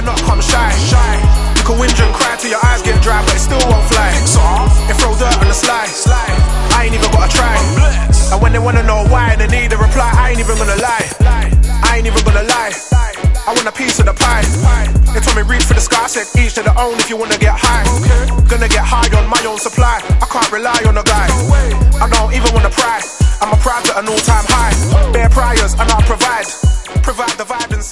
better not come shy. You can whinge and cry till your eyes get dry, but it still won't fly. It throw dirt on the slide. I ain't even gotta try. And when they wanna know why, they need a reply. I ain't even gonna lie. I ain't even gonna lie. I want a piece of the pie. They told me reach for the sky, I said each to their own if you wanna get high. Gonna get high on my own supply. I can't rely on a guy. I don't even wanna pry. I'm a pride at an all-time high. Bare priors and I'll provide the vibe inside.